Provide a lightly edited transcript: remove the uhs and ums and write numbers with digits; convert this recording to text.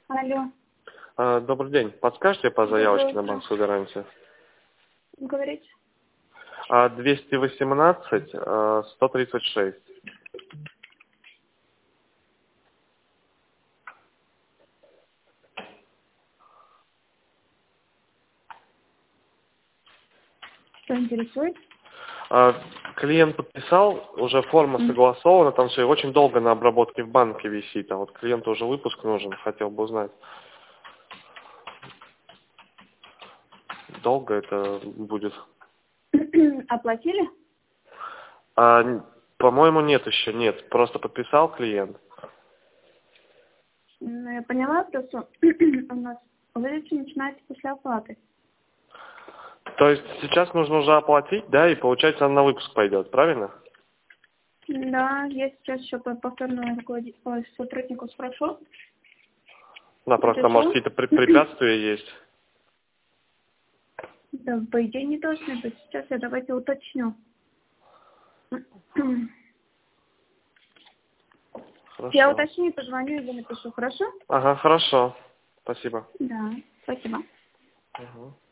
Алло. Добрый день. Подскажете по заявочке на банковскую гарантию? Говорите. 218 136. Что интересует? Клиент подписал, уже форма согласована, там все очень долго на обработке в банке висит, а вот клиенту уже выпуск нужен, хотел бы узнать. Долго это будет? Оплатили? По-моему, нет еще, нет. Просто подписал клиент. Ну, я поняла, просто у нас выдача начинается после оплаты. То есть сейчас нужно уже оплатить, да, и получается она на выпуск пойдет, правильно? Да, я сейчас еще повторно сотруднику спрошу. Да, просто, может, Хорошо? какие-то препятствия есть. Да, по идее не должны быть. Сейчас я давайте уточню. Хорошо. Я уточню и позвоню или напишу, хорошо? Ага, хорошо. Спасибо. Да, спасибо. Угу.